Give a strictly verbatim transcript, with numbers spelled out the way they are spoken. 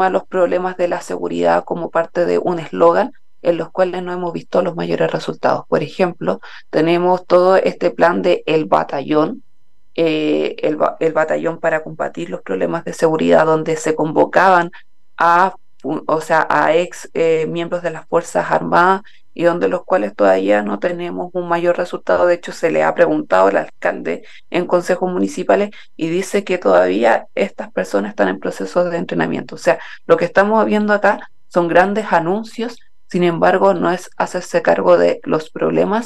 los problemas de la seguridad como parte de un eslogan en los cuales no hemos visto los mayores resultados. Por ejemplo, tenemos todo este plan de el batallón, eh, el, el batallón para combatir los problemas de seguridad, donde se convocaban a, o sea, a ex eh, miembros de las Fuerzas Armadas y donde los cuales todavía no tenemos un mayor resultado. De hecho, se le ha preguntado al alcalde en consejos municipales y dice que todavía estas personas están en proceso de entrenamiento. O sea, lo que estamos viendo acá son grandes anuncios, sin embargo, no es hacerse cargo de los problemas